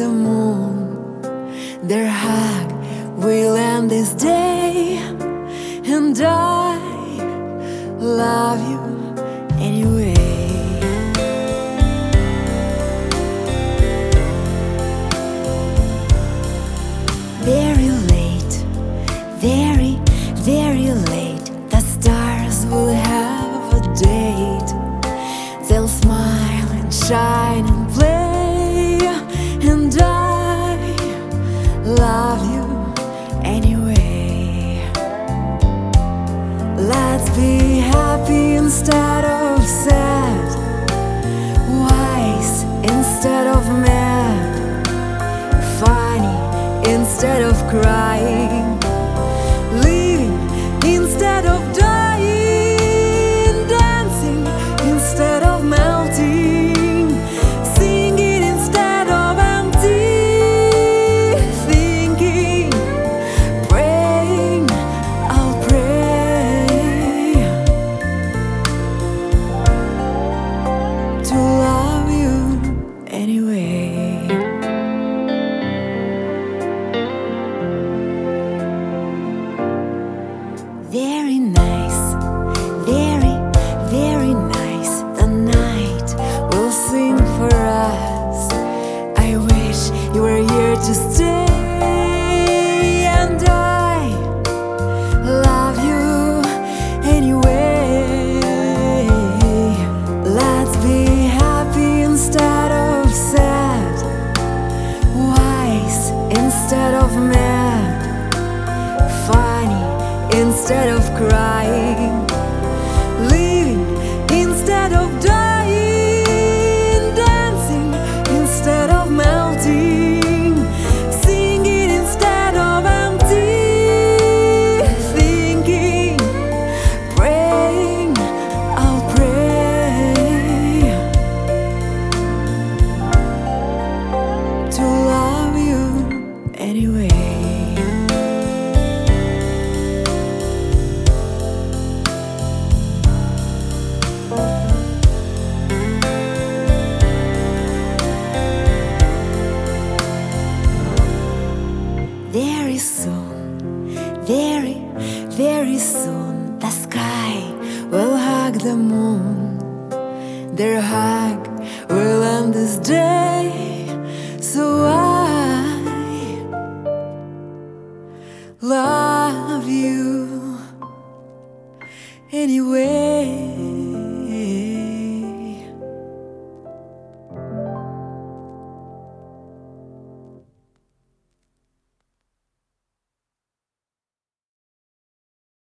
the moon. Their hug will end this day, and I love you anyway. Very late, very, very late, the stars will have a date. They'll smile and shine and play, and I love you anyway. Let's be happy instead of sad, wise instead of mad, funny instead of crying, living instead of dying, dancing instead of melting, singing instead of empty thinking, praying, I'll pray to love you anyway. Very nice, very, very nice, the night will sing for us. I wish you were here to stay, and I love you anyway. Let's be happy instead of sad, wise instead of mad, funny instead of crying, living instead of dying, dancing instead of melting, singing instead of empty thinking, praying, I'll pray to love you anyway. Very soon, very, very soon, the sky will hug the moon. Their hug will end this day, so I love you anyway.